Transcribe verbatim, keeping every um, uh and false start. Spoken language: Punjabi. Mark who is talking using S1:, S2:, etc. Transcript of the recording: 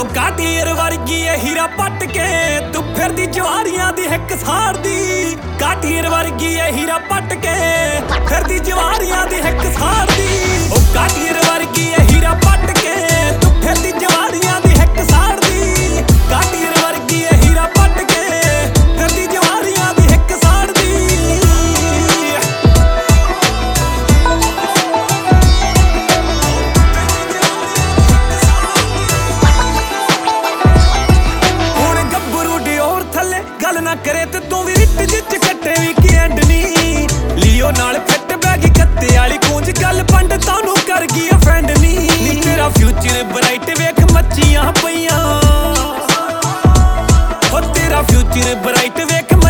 S1: ਉਹ ਕਾਟੀਰ ਵਰਗੀ ਏ ਹੀਰਾ ਪੱਟ ਕੇ ਤੂੰ ਫਿਰਦੀ ਜਵਾਰੀਆਂ ਦੀ ਹਿੱਕ ਸਾੜਦੀ। ਕਾਟੀਰ ਵਰਗੀ ਏ ਹੀਰਾ ਪੱਟ ਕੇ ਫਿਰਦੀ ਜਵਾਰੀਆਂ ਦੀ ਹਿੱਕ ਸਾੜਦੀ। ਉਹ ਕਾਟੀਰ ਵਰਗੀ ਏ ਹੀਰਾ ਪੱਟ ਕੇ ਤੂੰ ਫਿਰਦੀ ਜਵਾਰੀਆਂ ਦੀ ਹਿੱਕ ਸਾੜਦੀ। ਕਾਟੀਰ ਵਰਗੀ ਏ ਹੀਰਾ ਪੱਟ ਕੇ ਫਿਰਦੀ ਜਵਾਰੀਆਂ ਦੀ ਹਿੱਕ ਸਾੜਦੀ। ਗੱਲ ਨਾ ਕਰੇ ਤੇ ਤੂੰ ਵੀ ਰਿੱਟ ਜਿੱਚ ਕੱਟੇ ਵੀ ਕੀ ਐਂਡਨੀ। ਲੀਓ ਨਾਲ ਫਿੱਟ ਬੈਗੀ ਕੱਤੇ ਵਾਲੀ ਕੂੰਜ ਗੱਲ ਪੰਡਤਾਂ ਨੂੰ ਕਰ ਗਈ ਆ ਫਰੈਂਡ ਨੀ। ਨੀ ਤੇਰਾ ਫਿਊਚਰ ਬ੍ਰਾਈਟ ਵੇਖ ਮੱਚੀਆਂ ਪਈਆਂ। ਹੋ ਤੇਰਾ ਫਿਊਚਰ ਬ੍ਰਾਈਟ ਵੇਖ